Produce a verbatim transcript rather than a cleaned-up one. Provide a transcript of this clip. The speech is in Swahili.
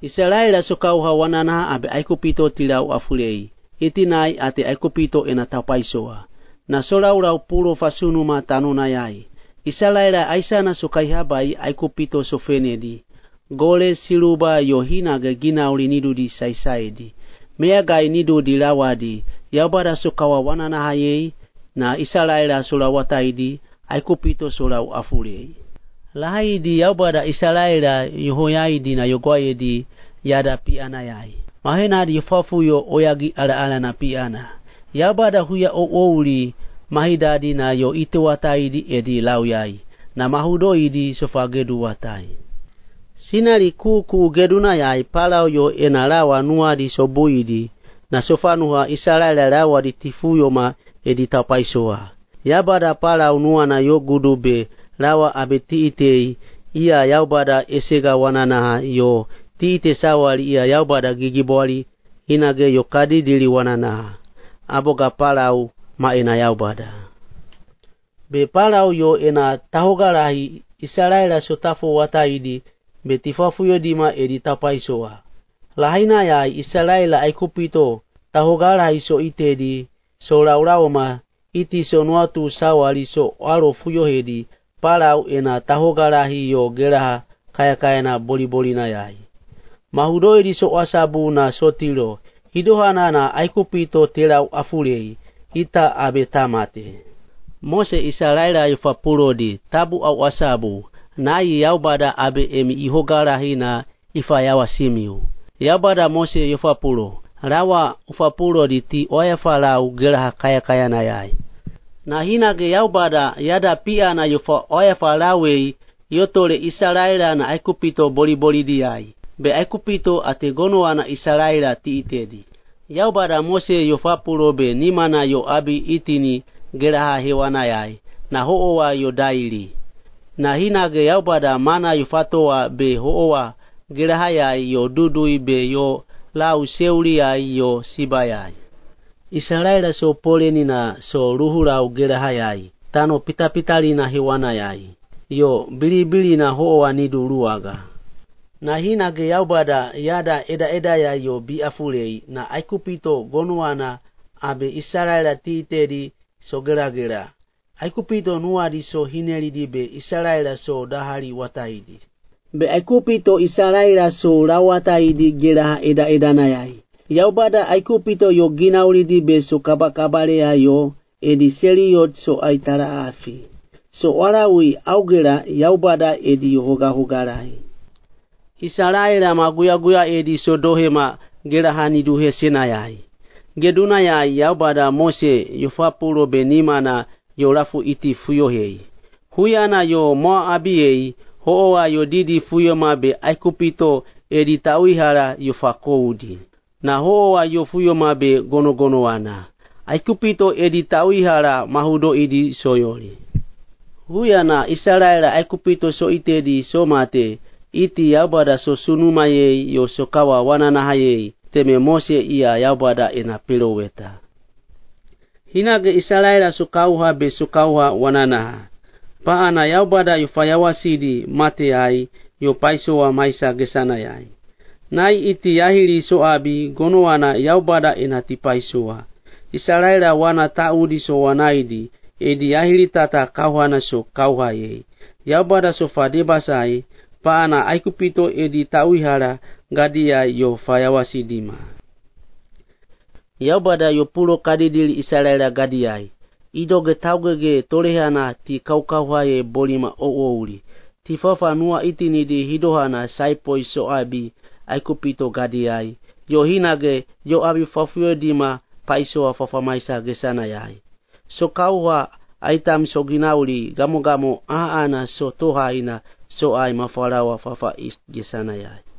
Israela so kauha wanana abe Aikupito tilau afulei. Itinai ate Aikupito ena tapaisoa. Na soraurau puro fasunuma tanuna yai. Israela aisana so kaihabai Aikupito so fenedi. Gole siluba yohina ge ginauli nidudi saisaidi. Meagai nidu dilawadi. Yaubada so kawa wanana hayei. Na Israela solawataidi. Aikupito solau afulei. Lahaidi yaubada Israela yohoyaidi na yogoyedi yada piana yai. Mahena di fafuyo oyagi ala ala na piana. Yaubada huya o ouli mahidadi na yo ite wataidi edi lau yai. Na mahudoidi sofagedu watai. Sinari kuku geduna yai palau yo enalawa nuadi sobuidi. Na sofanuha Israela lawa di tifuyo ma edi tapaisoa. Yaubada palau nuana yo gudube lawa abeti itei ia yaubada esega wanana yo ti ite sawali ia yaubada gigibwali hinage yo kadidili wanana aboga palau maena yaubada be palau yo ena tahogalahi Israela sotafu wataidi be tifafu yo dima edi tapaisoa lahina ya Israela Aikupito tahogalahi so itedi so laulauma iti so nuatu sawali so alo fuyo hedi palau ena tahogalahi yo geraha kaya kaya na boli boli na yai. Mahudoi di so asabu na sotilo hidohana na Aikupito telau afulei ita abe tamate. Mose Israela yufapuro di tabu au asabu na yaubada abe emi ihogalahi na ifayawa simiu. Yaubada Mose yufapuro rawa ufapuro di ti oya falau geraha kaya kaya na yai. Na hinage yaubada yada pia na yufa oya falawei yotole Israela na Aikupito boli boli diai. Be Aikupito ate gonoa na Israela ti itedi. Yaubada Mose yofapuro be nimana yo abi itini geraha hewana yai. Na hoowa yo daili. Na hinage yaubada mana yofatoa be hoowa geraha yai yo dudui be yo lau seuli yai yo sibayai. Israela so poleni na so ruhurau geraha yai. Tano pita pitali na hewana yai. Yo bili bili na hoowa nidu ruaga. Na hinage yaubada yada eda eda ya yo biafulei na Aikupito gonuana abe Israela titedi so gera gera. Aikupito nuadi so hineli di be Israela so dahari wataidi. Be Aikupito Israela so rawataidi gera eda eda na yai. Yaubada Aikupito yo ginauli di be so kabakabale ya yo edi seriot so aitara afi. So warawi augera yaubada edi hoga hogarai. Israela maguya guya edi so dohema gerahani duhe senayai. Geduna yai yaubada Mose yufapuro benimana yorafu iti fuyohei. Huyana yo moa abiyei hoowa yo didi fuyoma be Aikupito edi tawihara yufakoudi. Na hoowa yo fuyoma be gono gono wana. Aikupito edi tawihara mahudo edi soyori. Huyana Israela Aikupito so itedi so mate. Iti yaubada so sunumaye yo sokawa wananahaye teme Mose ia yaubada ena peloweta. Hinage Israela sokauha be sokauha wananaha. Paana yaubada yufayawasidi mate yai yo paiso wa maisa gesana yai. Nai iti yahiri so abi gonowana yaubada ena tipaisoa. Israela wana taudi so wanaidi edi yahiri tata kauhana so kauhaye. Yaubada so fadebasai paana Aikupito edi tawihara gadia yo fayawasidima. Yaubada yo pulo kadidili Israela gadiai. Idoge taugege torehana ti kaukauhaye bolima oouli. Ti fafa nua itini di hidohana saipoi so abi Aikupito gadiai. Yo hinage yo abi fafuyo dima paisoa fafa maisa gesana yai. So kauha aitam so ginauli gamo gamo aana so tohaina so ai mafarawa fafa is gesana yai.